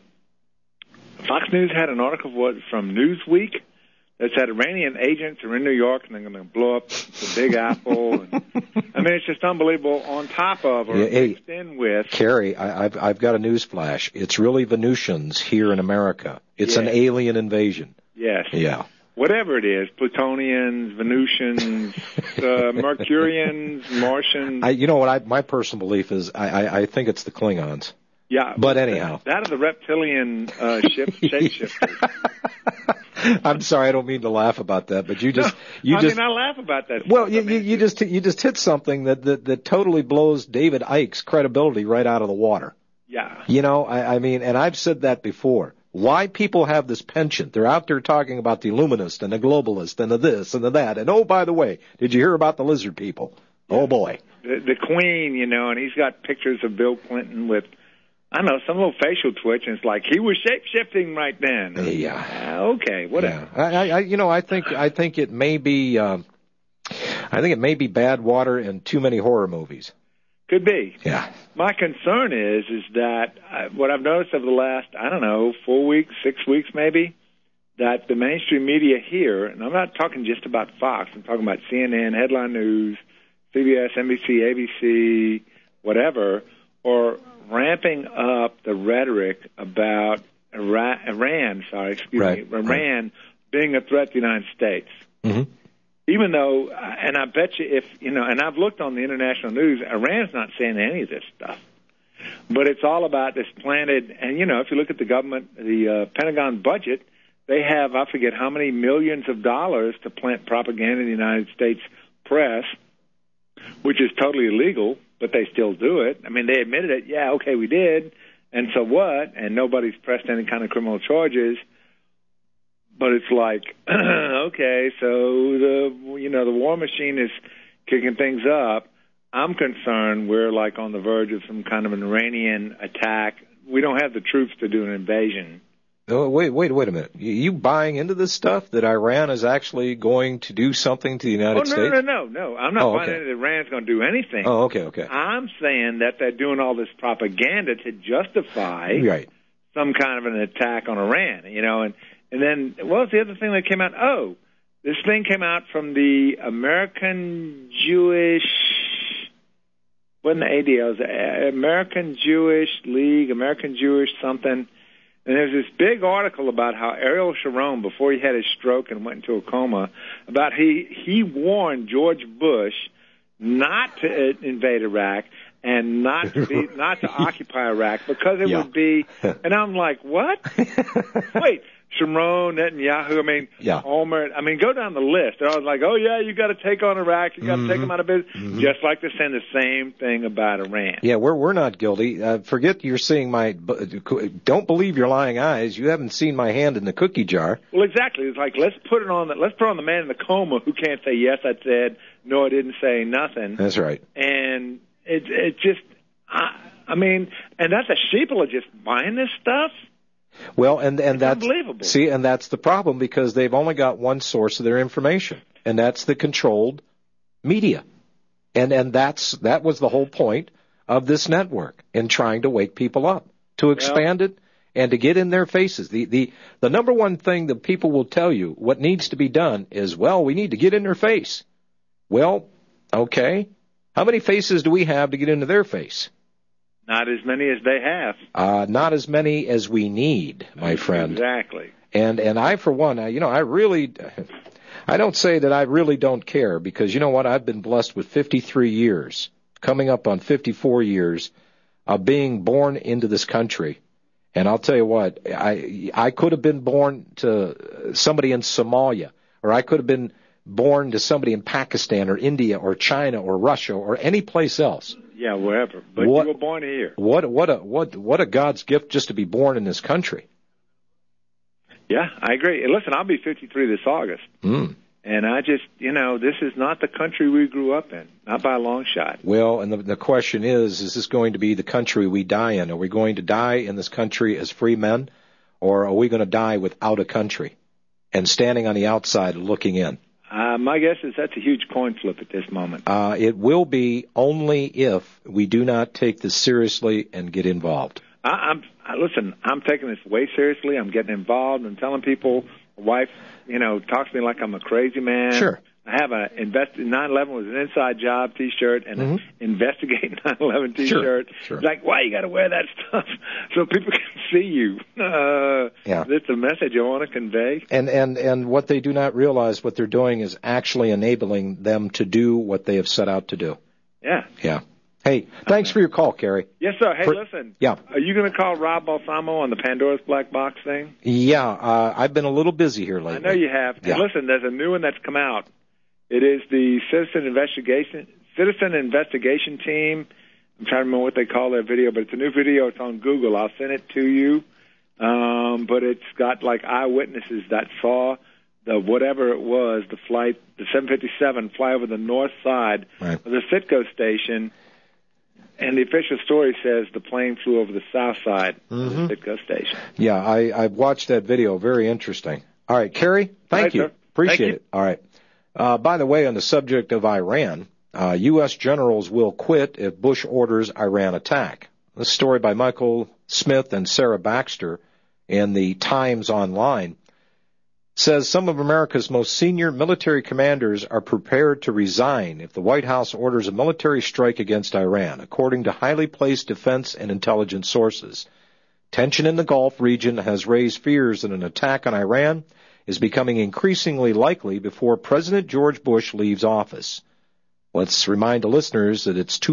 article from Newsweek that said Iranian agents are in New York and they're going to blow up the Big Apple. And, I mean, it's just unbelievable. On top of or mixed in with. Carrie, I've got a news flash. It's really Venusians here in America. It's an alien invasion. Yes. Yeah. Whatever it is, Plutonians, Venusians, Mercurians, Martians. You know what? My personal belief is I think it's the Klingons. Yeah. But anyhow. That are the reptilian shapeshifters. I'm sorry, I don't mean to laugh about that, but I laugh about that. Well, you just hit something that totally blows David Icke's credibility right out of the water. Yeah. You know, I mean, and I've said that before. Why people have this penchant? They're out there talking about the Illuminist and the Globalist and the this and the that. And oh, by the way, did you hear about the lizard people? Yeah. Oh boy. The Queen, you know, and he's got pictures of Bill Clinton with, I don't know, some little facial twitch, and it's like he was shape-shifting right then. Yeah. Okay, whatever. Yeah. I think it may be, bad water and too many horror movies. Could be. Yeah. My concern is that what I've noticed over the last, 4 weeks, 6 weeks maybe, that the mainstream media here, and I'm not talking just about Fox, I'm talking about CNN, Headline News, CBS, NBC, ABC, whatever, are ramping up the rhetoric about Iran being a threat to the United States. Mm-hmm. Even though, and I bet you and I've looked on the international news, Iran's not saying any of this stuff. But it's all about this planted, and if you look at the government, the Pentagon budget, they have, I forget how many millions of dollars to plant propaganda in the United States press, which is totally illegal, but they still do it. I mean, they admitted it. Yeah, okay, we did. And so what? And nobody's pressed any kind of criminal charges. But it's like, okay, so the war machine is kicking things up. I'm concerned we're like on the verge of some kind of an Iranian attack. We don't have the troops to do an invasion. Oh, wait a minute. You buying into this stuff that Iran is actually going to do something to the United States? No. I'm not buying into that Iran's going to do anything. Oh, okay. I'm saying that they're doing all this propaganda to justify some kind of an attack on Iran, And then, what was the other thing that came out? Oh, this thing came out from the American Jewish, wasn't the ADL, it was American Jewish League, American Jewish something. And there's this big article about how Ariel Sharon, before he had his stroke and went into a coma, about he warned George Bush not to invade Iraq and not to occupy Iraq because it would be. And I'm like, what? Wait. Sharon, Netanyahu, Olmert. Go down the list. They're always like, oh, yeah, you got to take on Iraq. You got to take them out of business. Mm-hmm. Just like they're saying the same thing about Iran. Yeah, we're not guilty. Forget you're seeing don't believe your lying eyes. You haven't seen my hand in the cookie jar. Well, exactly. It's like, let's put on the man in the coma who can't say, yes, I said, no, I didn't say nothing. That's right. And it just, and that's the sheeple are just buying this stuff. Well, and that's unbelievable. See, and that's the problem because they've only got one source of their information, and that's the controlled media, and that was the whole point of this network in trying to wake people up, to expand it, and to get in their faces. The number one thing that people will tell you what needs to be done is, we need to get in their face. Well, okay, how many faces do we have to get into their face? Not as many as they have. Not as many as we need, my friend. Exactly. And I, for one, I don't say that I really don't care because, you know what, I've been blessed with 53 years, coming up on 54 years of being born into this country. And I'll tell you what, I could have been born to somebody in Somalia, or I could have been born to somebody in Pakistan or India or China or Russia or any place else. Yeah, wherever. But you were born here. What a God's gift just to be born in this country. Yeah, I agree. And listen, I'll be 53 this August. Mm. And I just, this is not the country we grew up in, not by a long shot. Well, and the question is this going to be the country we die in? Are we going to die in this country as free men, or are we going to die without a country and standing on the outside looking in? My guess is that's a huge coin flip at this moment. It will be only if we do not take this seriously and get involved. Listen, I'm taking this way seriously. I'm getting involved and telling people. My wife, talks to me like I'm a crazy man. Sure. I have 9/11 was an inside job T-shirt and an Investigate 9/11 T-shirt. Sure. It's like, why you got to wear that stuff so people can see you? It's a message I want to convey. And what they do not realize, what they're doing is actually enabling them to do what they have set out to do. Yeah. Yeah. Hey, thanks for your call, Kerry. Yes, sir. Hey, listen. Yeah. Are you going to call Rob Balsamo on the Pandora's Black Box thing? Yeah, I've been a little busy here lately. I know you have. Yeah. And listen, there's a new one that's come out. It is the Citizen Investigation Team. I'm trying to remember what they call their video, but it's a new video. It's on Google. I'll send it to you. But it's got like eyewitnesses that saw the whatever it was, the flight, the 757 fly over the north side of the Citgo station. And the official story says the plane flew over the south side of the Citgo station. Yeah, I've watched that video. Very interesting. All right, Kerry, thank you. Sir. Appreciate it. All right. By the way, on the subject of Iran, U.S. generals will quit if Bush orders Iran attack. This story by Michael Smith and Sarah Baxter in the Times Online says some of America's most senior military commanders are prepared to resign if the White House orders a military strike against Iran, according to highly placed defense and intelligence sources. Tension in the Gulf region has raised fears that an attack on Iran is becoming increasingly likely before President George Bush leaves office. Let's remind the listeners that it's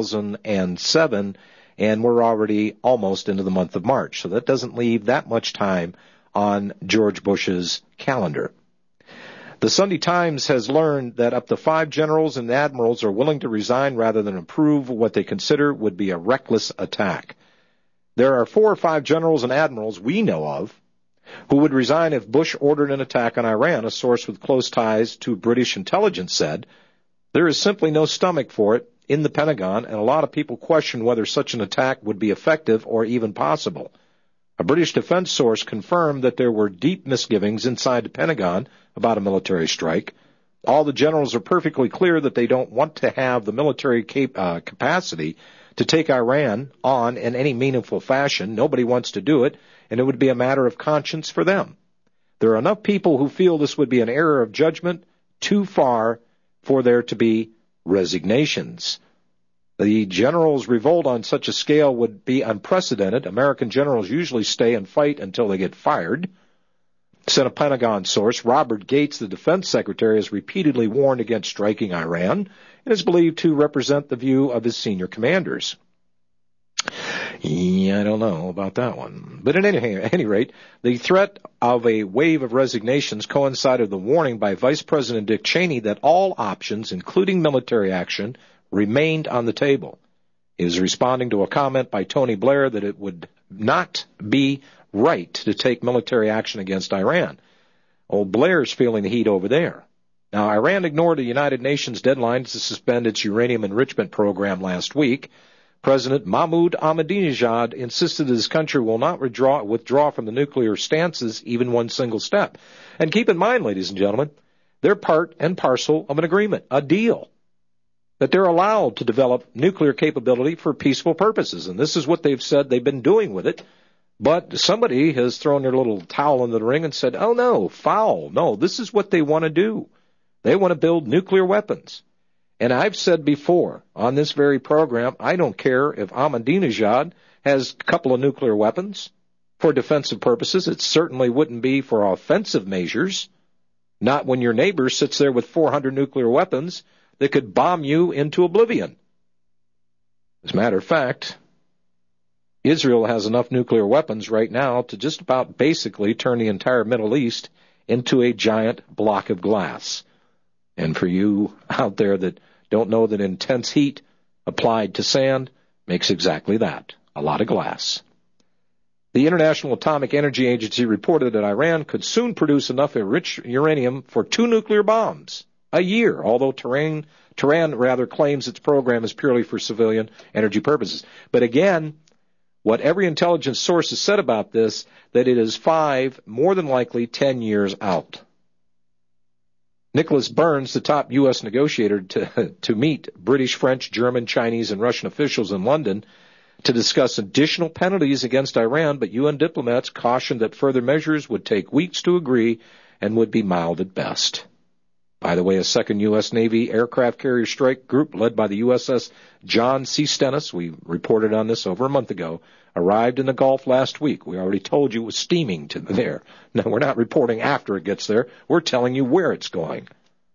2007, and we're already almost into the month of March, so that doesn't leave that much time on George Bush's calendar. The Sunday Times has learned that up to 5 generals and admirals are willing to resign rather than approve what they consider would be a reckless attack. There are 4 or 5 generals and admirals we know of who would resign if Bush ordered an attack on Iran. A source with close ties to British intelligence said there is simply no stomach for it in the Pentagon, and a lot of people question whether such an attack would be effective or even possible. A British defense source confirmed that there were deep misgivings inside the Pentagon about a military strike. All the generals are perfectly clear that they don't want to have the military capacity to take Iran on in any meaningful fashion. Nobody wants to do it, and it would be a matter of conscience for them. There are enough people who feel this would be an error of judgment too far for there to be resignations. The generals' revolt on such a scale would be unprecedented. American generals usually stay and fight until they get fired. Said a Pentagon source, Robert Gates, the defense secretary, has repeatedly warned against striking Iran and is believed to represent the view of his senior commanders. Yeah, I don't know about that one. But at any rate, the threat of a wave of resignations coincided with the warning by Vice President Dick Cheney that all options, including military action, remained on the table. He was responding to a comment by Tony Blair that it would not be right to take military action against Iran. Old Blair's feeling the heat over there. Now, Iran ignored the United Nations deadline to suspend its uranium enrichment program last week. President Mahmoud Ahmadinejad insisted that his country will not withdraw from the nuclear stances even one single step. And keep in mind, ladies and gentlemen, they're part and parcel of an agreement, a deal, that they're allowed to develop nuclear capability for peaceful purposes. And this is what they've said they've been doing with it. But somebody has thrown their little towel into the ring and said, oh, no, foul. No, this is what they want to do. They want to build nuclear weapons. And I've said before on this very program, I don't care if Ahmadinejad has a couple of nuclear weapons for defensive purposes. It certainly wouldn't be for offensive measures, not when your neighbor sits there with 400 nuclear weapons that could bomb you into oblivion. As a matter of fact, Israel has enough nuclear weapons right now to just about basically turn the entire Middle East into a giant block of glass. And for you out there that don't know that intense heat applied to sand makes exactly that, a lot of glass. The International Atomic Energy Agency reported that Iran could soon produce enough enriched uranium for 2 nuclear bombs a year, although Tehran claims its program is purely for civilian energy purposes. But again, what every intelligence source has said about this, that it is 5, more than likely 10 years out. Nicholas Burns, the top U.S. negotiator to meet British, French, German, Chinese, and Russian officials in London to discuss additional penalties against Iran, but UN diplomats cautioned that further measures would take weeks to agree and would be mild at best. By the way, a second U.S. Navy aircraft carrier strike group led by the USS John C. Stennis, we reported on this over a month ago, arrived in the Gulf last week. We already told you it was steaming to there. Now, we're not reporting after it gets there. We're telling you where it's going.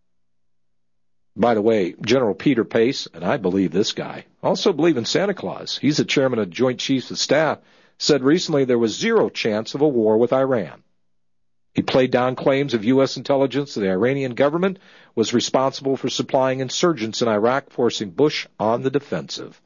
By the way, General Peter Pace, and I believe this guy, also believe in Santa Claus. He's the chairman of Joint Chiefs of Staff, said recently there was 0 chance of a war with Iran. He played down claims of U.S. intelligence that the Iranian government was responsible for supplying insurgents in Iraq, forcing Bush on the defensive.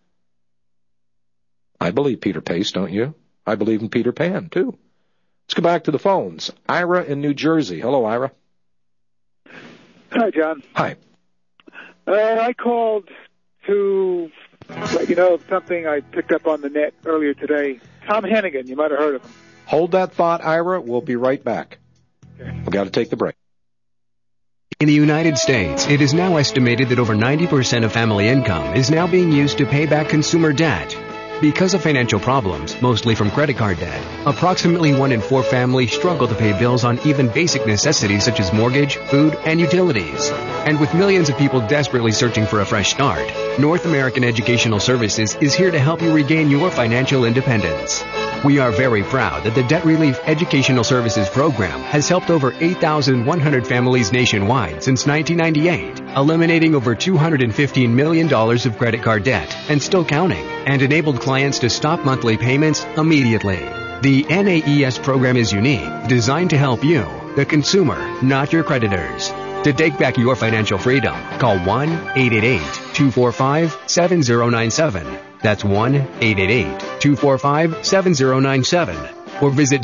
I believe Peter Pace, don't you? I believe in Peter Pan, too. Let's go back to the phones. Ira in New Jersey. Hello, Ira. Hi, John. Hi. I called to let you know of something I picked up on the net earlier today. Tom Hennigan, you might have heard of him. Hold that thought, Ira. We'll be right back. Okay. We've got to take the break. In the United States, it is now estimated that over 90% of family income is now being used to pay back consumer debt. Because of financial problems, mostly from credit card debt, approximately 1 in 4 families struggle to pay bills on even basic necessities such as mortgage, food, and utilities. And with millions of people desperately searching for a fresh start, North American Educational Services is here to help you regain your financial independence. We are very proud that the Debt Relief Educational Services Program has helped over 8,100 families nationwide since 1998, eliminating over $215 million of credit card debt and still counting, and enabled clients to stop monthly payments immediately. The NAES program is unique, designed to help you, the consumer, not your creditors. To take back your financial freedom, call 1-888-245-7097. That's 1-888-245-7097. Or visit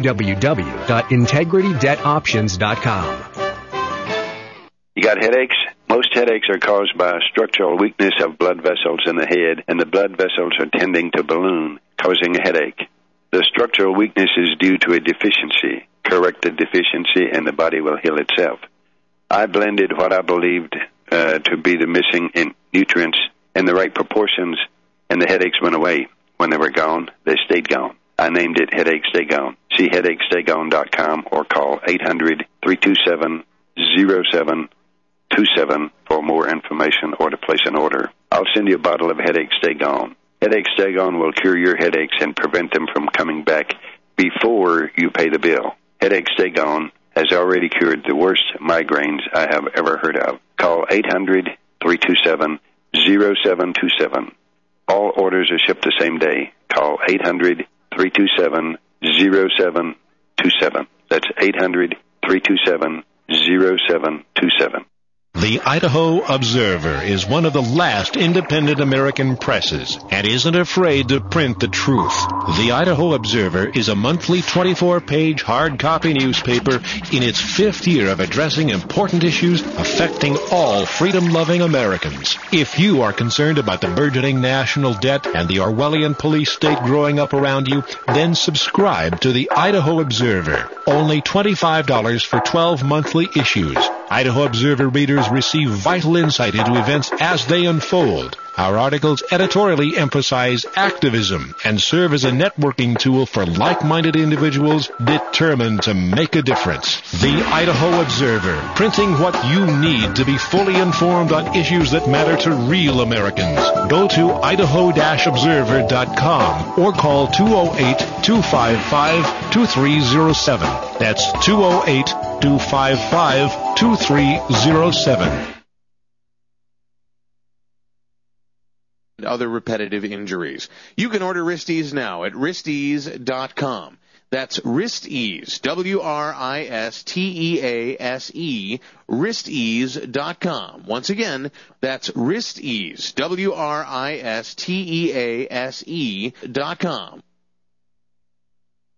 www.integritydebtoptions.com. You got headaches? Most headaches are caused by a structural weakness of blood vessels in the head, and the blood vessels are tending to balloon, causing a headache. The structural weakness is due to a deficiency. Correct the deficiency, and the body will heal itself. I blended what I believed to be the missing nutrients in the right proportions, and the headaches went away. When they were gone, they stayed gone. I named it Headache Stay Gone. See headachestay-gone.com or call 800-327-0727 for more information or to place an order. I'll send you a bottle of Headache Stay Gone. Headache Stay Gone will cure your headaches and prevent them from coming back before you pay the bill. Headache Stay Gone has already cured the worst migraines I have ever heard of. Call 800-327-0727. All orders are shipped the same day. Call 800-327-0727. That's 800-327-0727. The Idaho Observer is one of the last independent American presses and isn't afraid to print the truth. The Idaho Observer is a monthly 24-page hard copy newspaper in its 5th year of addressing important issues affecting all freedom-loving Americans. If you are concerned about the burgeoning national debt and the Orwellian police state growing up around you, then subscribe to the Idaho Observer. Only $25 for 12 monthly issues. Idaho Observer readers receive vital insight into events as they unfold. Our articles editorially emphasize activism and serve as a networking tool for like-minded individuals determined to make a difference. The Idaho Observer, printing what you need to be fully informed on issues that matter to real Americans. Go to idaho-observer.com or call 208-255-2307. That's 208-255-2307. Other repetitive injuries. You can order Wristease now at wristease.com. That's Wristease, WRISTEASE, wristease.com. Once again, that's Wristease, WRISTEASE.com.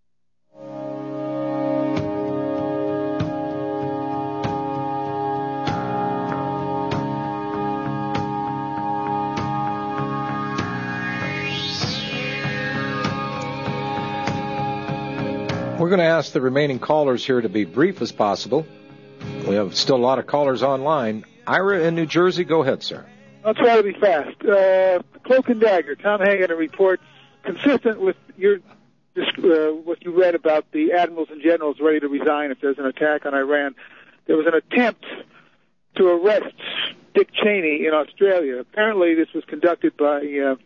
We're going to ask the remaining callers here to be brief as possible. We have still a lot of callers online. Ira in New Jersey, go ahead, sir. I'll try to be fast. Cloak and Dagger. Tom Hagen reports consistent with your what you read about the admirals and generals ready to resign if there's an attack on Iran. There was an attempt to arrest Dick Cheney in Australia. Apparently, this was conducted by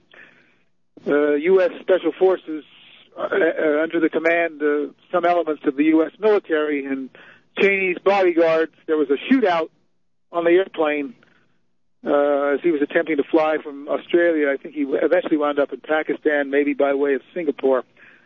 U.S. Special Forces under the command of some elements of the U.S. military and Cheney's bodyguards. There was a shootout on the airplane as he was attempting to fly from Australia. I think he eventually wound up in Pakistan, maybe by way of Singapore.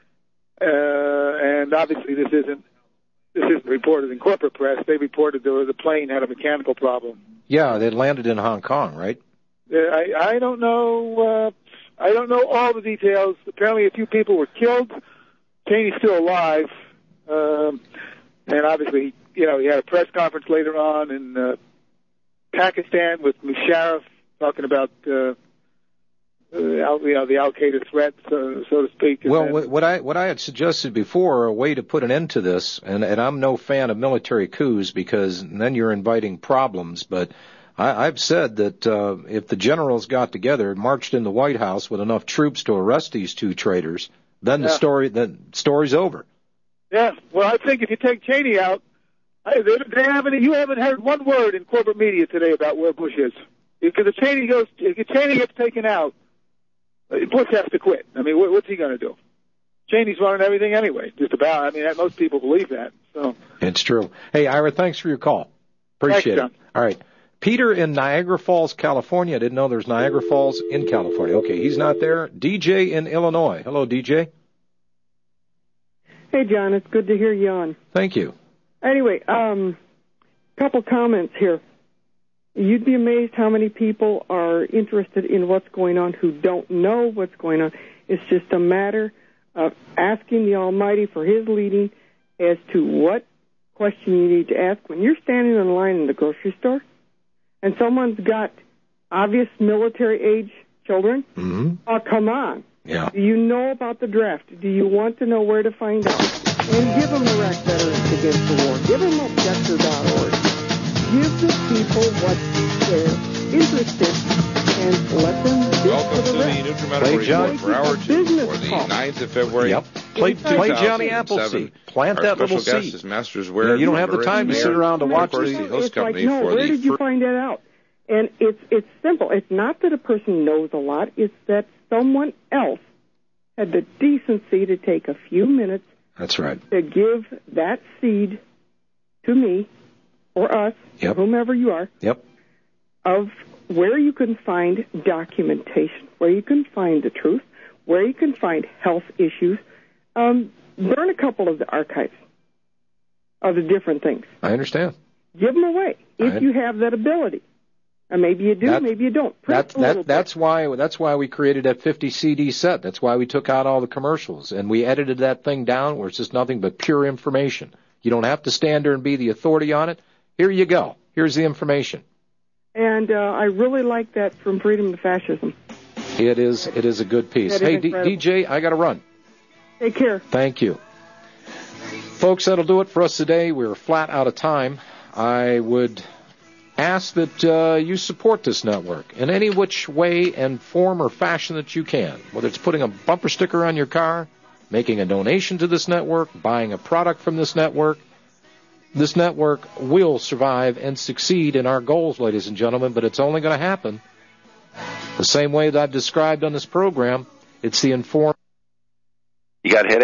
And obviously this isn't reported in corporate press. They reported the plane had a mechanical problem. Yeah, they landed in Hong Kong, right? I don't know. I don't know all the details. Apparently, a few people were killed. Cheney's still alive, and obviously, he had a press conference later on in Pakistan with Musharraf talking about the Al-Qaeda threat, so to speak. Well, what I had suggested before, a way to put an end to this, and I'm no fan of military coups because then you're inviting problems, but I've said that if the generals got together and marched in the White House with enough troops to arrest these two traitors, then the story's over. Yeah, well, I think if you take Cheney out, you haven't heard one word in corporate media today about where Bush is. Because if Cheney gets taken out, Bush has to quit. I mean, what's he going to do? Cheney's running everything anyway, just about. I mean, most people believe that. So it's true. Hey, Ira, thanks for your call. Appreciate it. All right. Peter in Niagara Falls, California. I didn't know there's Niagara Falls in California. Okay, he's not there. DJ in Illinois. Hello, DJ. Hey, John. It's good to hear you on. Thank you. Anyway, couple comments here. You'd be amazed how many people are interested in what's going on who don't know what's going on. It's just a matter of asking the Almighty for His leading as to what question you need to ask. When you're standing in line in the grocery store and someone's got obvious military-age children, oh, come on. Yeah. Do you know about the draft? Do you want to know where to find out? And give them Iraq Veterans Against the War. Give them Objector.org. Give the people what they're interested in and let them do Welcome for the to rest. the News Medical Report for Hour 2 for the 9th of February. Yep. Play Johnny Appleseed. Plant that little seed. Guest is Masters Ware. You don't have the time to sit around to watch the host It's company like, no, for where the did you find that out? And it's simple. It's not that a person knows a lot. It's that someone else had the decency to take a few minutes. That's right. To give that seed to me or us, or whomever you are, of where you can find documentation, where you can find the truth, where you can find health issues. Burn a couple of the archives of the different things. I understand. Give them away if you have that ability. And maybe you do, maybe you don't. That's why we created that 50 CD set. That's why we took out all the commercials and we edited that thing down where it's just nothing but pure information. You don't have to stand there and be the authority on it. Here you go. Here's the information. And I really like that From Freedom to Fascism. It is a good piece. Hey, DJ, I got to run. Take care. Thank you. Folks, that'll do it for us today. We're flat out of time. I would ask that you support this network in any which way and form or fashion that you can, whether it's putting a bumper sticker on your car, making a donation to this network, buying a product from this network. This network will survive and succeed in our goals, ladies and gentlemen, but it's only going to happen the same way that I've described on this program. It's the informed. You got headache?